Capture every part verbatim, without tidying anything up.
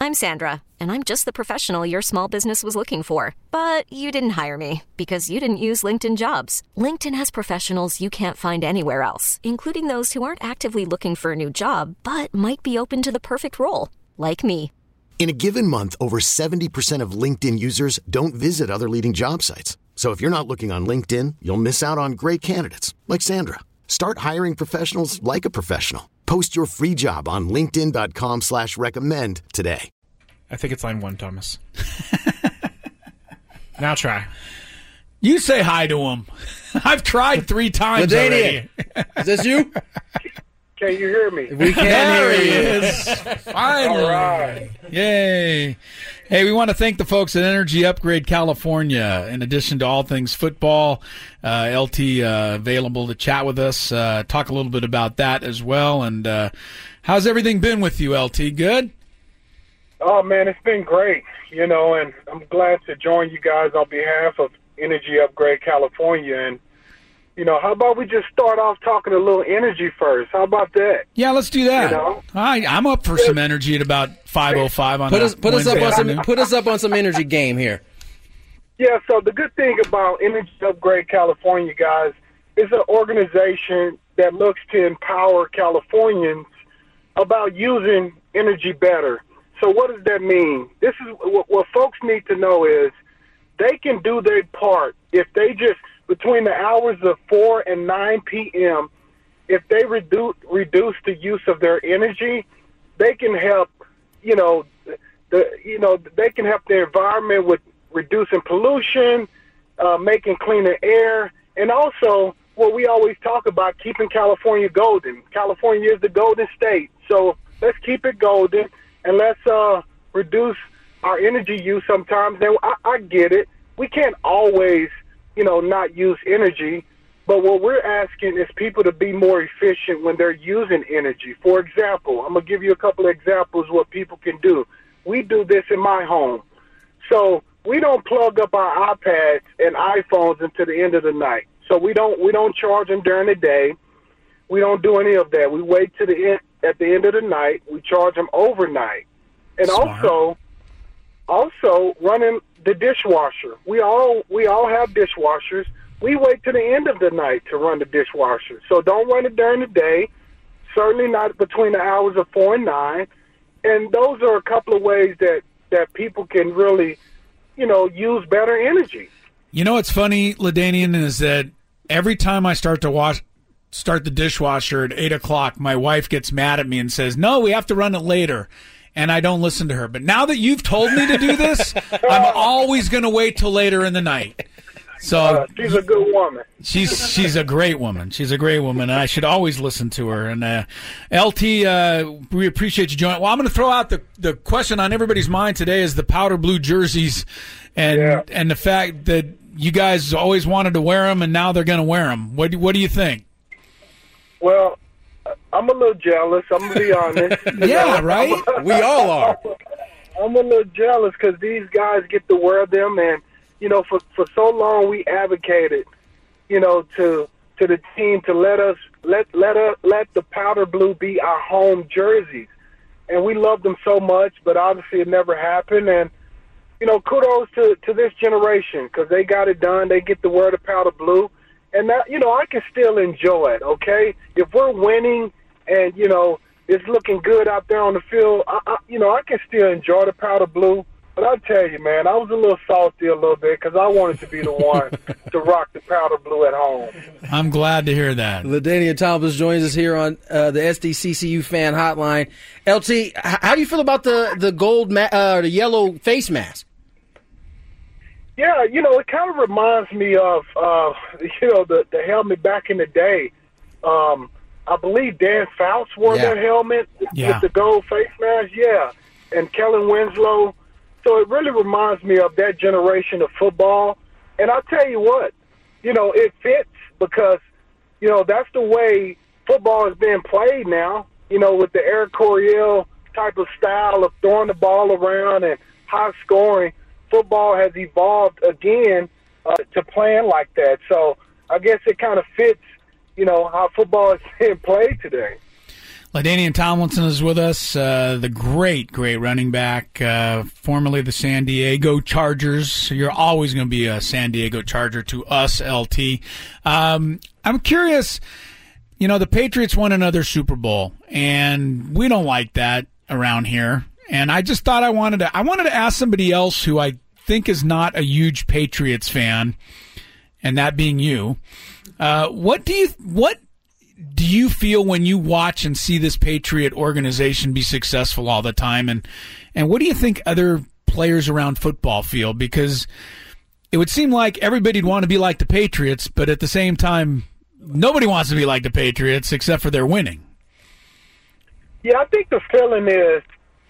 I'm Sandra, and I'm just the professional your small business was looking for. But you didn't hire me because you didn't use LinkedIn Jobs. LinkedIn has professionals you can't find anywhere else, including those who aren't actively looking for a new job, but might be open to the perfect role, like me. In a given month, over seventy percent of LinkedIn users don't visit other leading job sites. So if you're not looking on LinkedIn, you'll miss out on great candidates like Sandra. Start hiring professionals like a professional. Post your free job on linkedin.com slash recommend today. I think it's line one, Thomas. Now try. You say hi to him. I've tried three times already. Is this you? Can you hear me? We can There hear he you. is. Finally. All right. Yay. Hey, we want to thank the folks at Energy Upgrade California. In addition to all things football, uh, L T uh, available to chat with us, uh, talk a little bit about that as well. And uh, how's everything been with you, L T? Good? Oh, man, it's been great, you know, and I'm glad to join you guys on behalf of Energy Upgrade California. And, you know, how about we just start off talking a little energy first? How about that? Yeah, let's do that. You know? I, I'm up for some energy at about five oh five on Put a us put us up Wednesday on some afternoon. put us up on some energy game here. Yeah, so the good thing about Energy Upgrade California, guys, is an organization that looks to empower Californians about using energy better. So what does that mean? This is what, what folks need to know is they can do their part if they just, between the hours of four and nine p.m., if they reduce reduce the use of their energy, they can help, you know, the you know they can help the environment with reducing pollution, uh, making cleaner air, and also what we always talk about, keeping California golden. California is the golden state, so let's keep it golden and let's uh, reduce our energy use sometimes. Now, I, I get it. We can't always, you know, not use energy, but what we're asking is people to be more efficient when they're using energy. For example, I'm going to give you a couple of examples of what people can do. We do this in my home. So we don't plug up our iPads and iPhones until the end of the night. So we don't we don't charge them during the day. We don't do any of that. We wait to the end at the end of the night. We charge them overnight. And Smart. also also running the dishwasher. We all we all have dishwashers. We wait to the end of the night to run the dishwasher. So don't run it during the day, certainly not between the hours of four and nine. And those are a couple of ways that, that people can really, you know, use better energy. You know what's funny, LaDainian, is that every time I start to wash, start the dishwasher at eight o'clock, my wife gets mad at me and says, no, we have to run it later. And I don't listen to her. But now that you've told me to do this, I'm always going to wait till later in the night. So Uh, she's a good woman. she's she's a great woman. She's a great woman, and I should always listen to her. And uh, L T, uh, we appreciate you joining. Well, I'm going to throw out the, the question on everybody's mind today is the powder blue jerseys, and Yeah. and the fact that you guys always wanted to wear them, and now they're going to wear them. What do, what do you think? Well, I'm a little jealous. I'm going to be honest. Yeah, right? We all are. I'm a little jealous because these guys get to wear them, and you know, for for so long we advocated, you know, to to the team to let us let let us let the powder blue be our home jerseys, and we loved them so much, but obviously it never happened. And you know, kudos to to this generation because they got it done. They get to wear the powder blue, and that, you know, I can still enjoy it. Okay, if we're winning and you know it's looking good out there on the field, I, I, you know, I can still enjoy the powder blue. But I tell you, man, I was a little salty a little bit because I wanted to be the one to rock the powder blue at home. I'm glad to hear that. LaDainian Thomas joins us here on uh, the S D C C U fan hotline. L T, h- how do you feel about the the gold, ma- uh, the yellow face mask? Yeah, you know, it kind of reminds me of, uh, you know, the, the helmet back in the day. Um, I believe Dan Fouts wore Yeah. that helmet Yeah. with the gold face mask, yeah, and Kellen Winslow. So it really reminds me of that generation of football. And I'll tell you what, you know, it fits because, you know, that's the way football is being played now, you know, with the Eric Coryell type of style of throwing the ball around and high scoring. Football has evolved again uh, to playing like that. So I guess it kind of fits, you know, how football is being played today. LaDainian Tomlinson is with us, uh, the great, great running back, uh, formerly the San Diego Chargers. You're always going to be a San Diego Charger to us, L T. Um, I'm curious, you know, the Patriots won another Super Bowl, and we don't like that around here. And I just thought I wanted to, I wanted to ask somebody else who I think is not a huge Patriots fan, and that being you. Uh, what do you, what, do you feel when you watch and see this Patriot organization be successful all the time? And, and what do you think other players around football feel? Because it would seem like everybody'd want to be like the Patriots, but at the same time, nobody wants to be like the Patriots except for their winning. Yeah, I think the feeling is,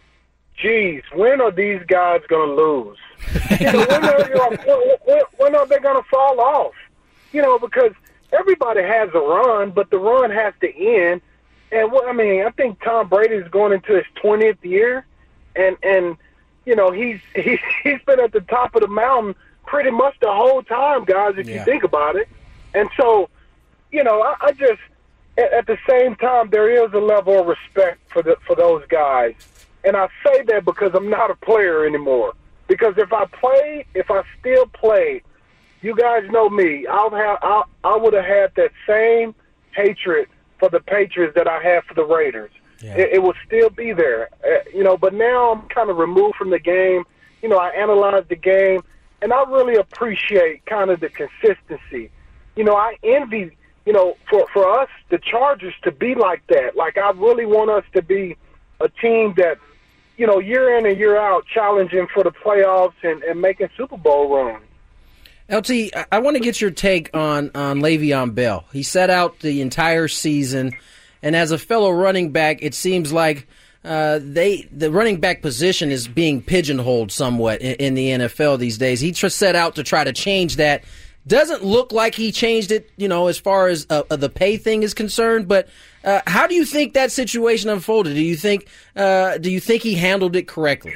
geez, when are these guys going to lose? You know, when, are, you know, when, when are they going to fall off? You know, because everybody has a run, but the run has to end. And what I mean, I think Tom Brady is going into his twentieth year, and and you know he's he's he's been at the top of the mountain pretty much the whole time, guys. If yeah. you think about it, and so you know, I, I just at, at the same time there is a level of respect for the for those guys, and I say that because I'm not a player anymore. Because if I played, if I still played. You guys know me. I'll have. I'll, I would have had that same hatred for the Patriots that I had for the Raiders. Yeah. It, it would still be there, uh, you know. But now I'm kind of removed from the game. You know, I analyze the game, and I really appreciate kind of the consistency. You know, I envy. You know, for for us, the Chargers to be like that. Like I really want us to be a team that, you know, year in and year out, challenging for the playoffs and, and making Super Bowl runs. L T, I want to get your take on, on Le'Veon Bell. He sat out the entire season, and as a fellow running back, it seems like uh, they the running back position is being pigeonholed somewhat in, in the N F L these days. He just set out to try to change that. Doesn't look like he changed it, you know, as far as uh, the pay thing is concerned. But uh, how do you think that situation unfolded? Do you think uh, do you think he handled it correctly?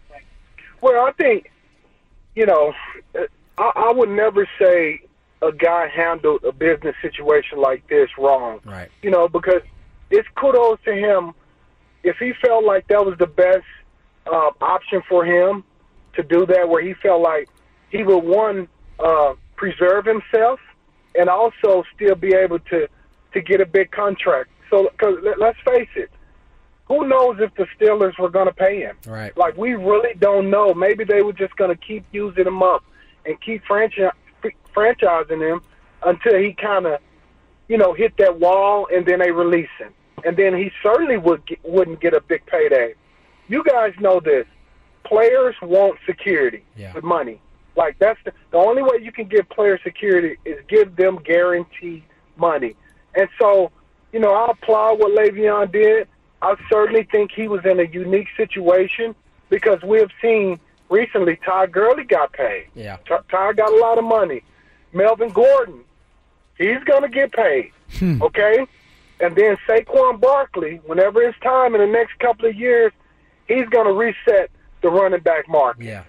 Well, I think, you know. I, I would never say a guy handled a business situation like this wrong. Right. You know, because it's kudos to him if he felt like that was the best uh, option for him to do that, where he felt like he would, one, uh, preserve himself and also still be able to, to get a big contract. So, cause let's face it, who knows if the Steelers were going to pay him? Right. Like, we really don't know. Maybe they were just going to keep using him up and keep franchi- franchising him until he kind of, you know, hit that wall, and then they release him. And then he certainly would get, wouldn't get a big payday. You guys know this. Players want security yeah. with money. Like, that's the, the only way you can give players security is give them guaranteed money. And so, you know, I applaud what Le'Veon did. I certainly think he was in a unique situation because we have seen – recently, Ty Gurley got paid. Yeah. Ty got a lot of money. Melvin Gordon, he's going to get paid, hmm. okay? And then Saquon Barkley, whenever it's time in the next couple of years, he's going to reset the running back market. Yeah.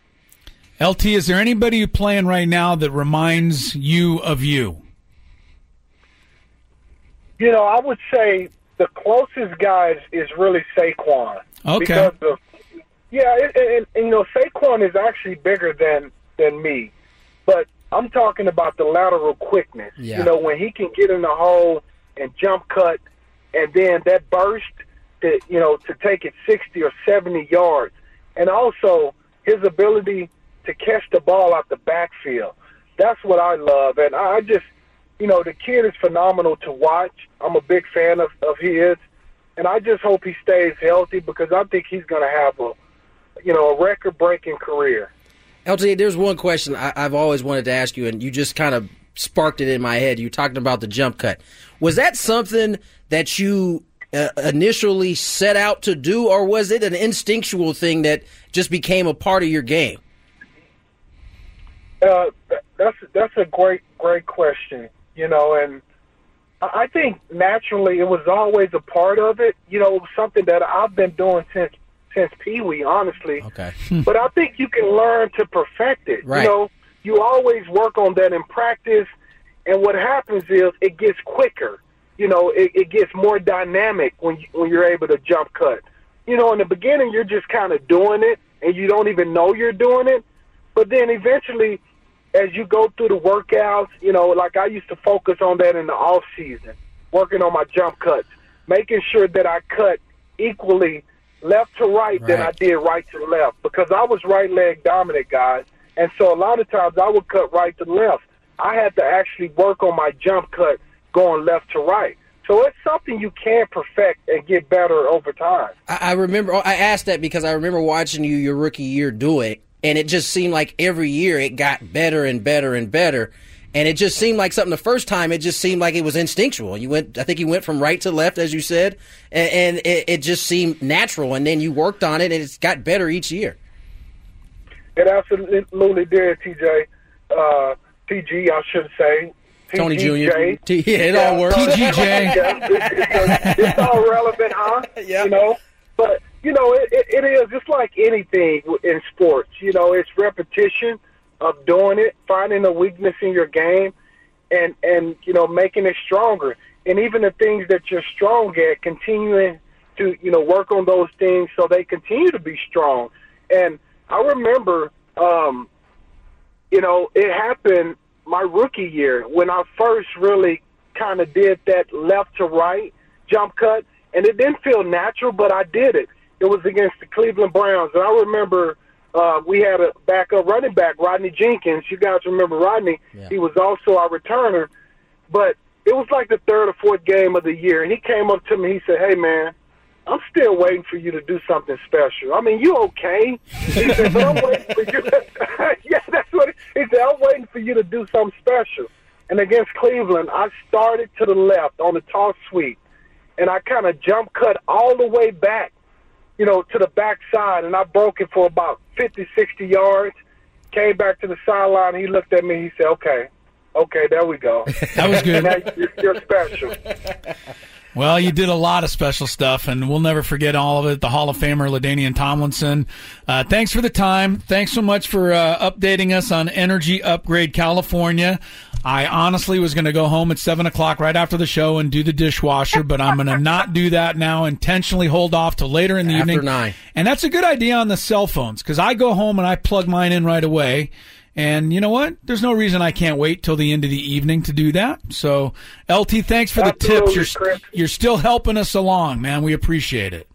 L T, is there anybody playing right now that reminds you of you? You know, I would say the closest guy is, is really Saquon. Okay. Because of Yeah, and, and, and, you know, Saquon is actually bigger than, than me. But I'm talking about the lateral quickness. Yeah. You know, when he can get in the hole and jump cut, and then that burst, to, you know, to take it sixty or seventy yards. And also his ability to catch the ball out the backfield. That's what I love. And I just, you know, the kid is phenomenal to watch. I'm a big fan of, of his. And I just hope he stays healthy because I think he's going to have a, you know, a record-breaking career. L T, there's one question I, I've always wanted to ask you, and you just kind of sparked it in my head. You talked about the jump cut. Was that something that you uh, initially set out to do, or was it an instinctual thing that just became a part of your game? Uh, that's that's a great great question. You know, and I think naturally it was always a part of it. You know, it was something that I've been doing since. since Pee-wee, honestly. Okay. But I think you can learn to perfect it. Right. You know, you always work on that in practice, and what happens is it gets quicker. you know, it, it gets more dynamic when you, when you're able to jump cut. You know, in the beginning, you're just kind of doing it, and you don't even know you're doing it. But then eventually, as you go through the workouts, you know, like I used to focus on that in the off season, working on my jump cuts, making sure that I cut equally left to right, right. than I did right to left, because I was right leg dominant, guys. And so a lot of times I would cut right to left. I had to actually work on my jump cut going left to right. So it's something you can perfect and get better over time. I, I remember, I asked that because I remember watching you your rookie year do it, and it just seemed like every year it got better and better and better. And it just seemed like something the first time, it just seemed like it was instinctual. You went, I think you went from right to left, as you said, and, and it, it just seemed natural. And then you worked on it, and it's got better each year. It absolutely did, T J. Uh, T G, I should say. Tony Junior T- yeah, it yeah, all works. T G J. Yeah, it's, it's, it's all relevant, huh? Yeah. You know? But, you know, it, it, it is just like anything in sports. You know, it's repetition of doing it, finding a weakness in your game, and, and, you know, making it stronger. And even the things that you're strong at, continuing to, you know, work on those things so they continue to be strong. And I remember, um, you know, it happened my rookie year when I first really kind of did that left to right jump cut, and it didn't feel natural, but I did it. It was against the Cleveland Browns, and I remember uh, we had a backup running back, Rodney Jenkins. You guys remember Rodney? Yeah. He was also our returner, but it was like the third or fourth game of the year, and he came up to me. He said, "Hey, man, I'm still waiting for you to do something special. I mean, you okay?" He said, "But I'm waiting for you." Yeah, that's what he said. "I'm waiting for you to do something special." And against Cleveland, I started to the left on the toss sweep, and I kind of jump cut all the way back, you know, to the backside, and I broke it for about fifty, sixty yards, came back to the sideline. He looked at me. He said, okay, okay, there we go. That was good. Now you're, you're special. Well, you did a lot of special stuff, and we'll never forget all of it. The Hall of Famer, LaDainian Tomlinson. Uh, thanks for the time. Thanks so much for uh, updating us on Energy Upgrade California. I honestly was going to go home at seven o'clock right after the show and do the dishwasher, but I'm going to not do that now, intentionally hold off till later in the After evening. nine. And that's a good idea on the cell phones, because I go home and I plug mine in right away. And you know what? There's no reason I can't wait till the end of the evening to do that. So, L T, thanks for the Absolutely, tips. You're, Chris. you're still helping us along, man. We appreciate it.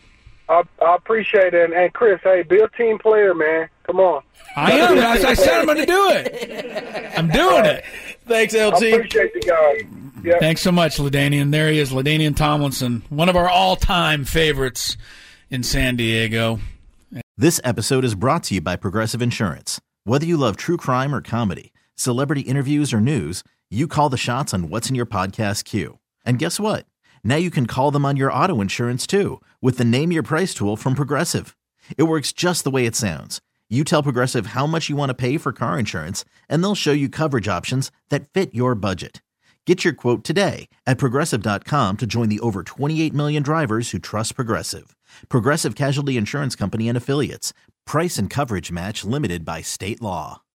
I, I appreciate it. And, and Chris, hey, be a team player, man. Come on. I am. As I said, I'm going to do it. I'm doing it. Thanks, L I T. appreciate you guys. Yeah. Thanks so much, LaDainian. There he is, LaDainian Tomlinson, one of our all-time favorites in San Diego. This episode is brought to you by Progressive Insurance. Whether you love true crime or comedy, celebrity interviews or news, you call the shots on what's in your podcast queue. And guess what? Now you can call them on your auto insurance too with the Name Your Price tool from Progressive. It works just the way it sounds. You tell Progressive how much you want to pay for car insurance, and they'll show you coverage options that fit your budget. Get your quote today at Progressive dot com to join the over twenty-eight million drivers who trust Progressive. Progressive Casualty Insurance Company and Affiliates. Price and coverage match limited by state law.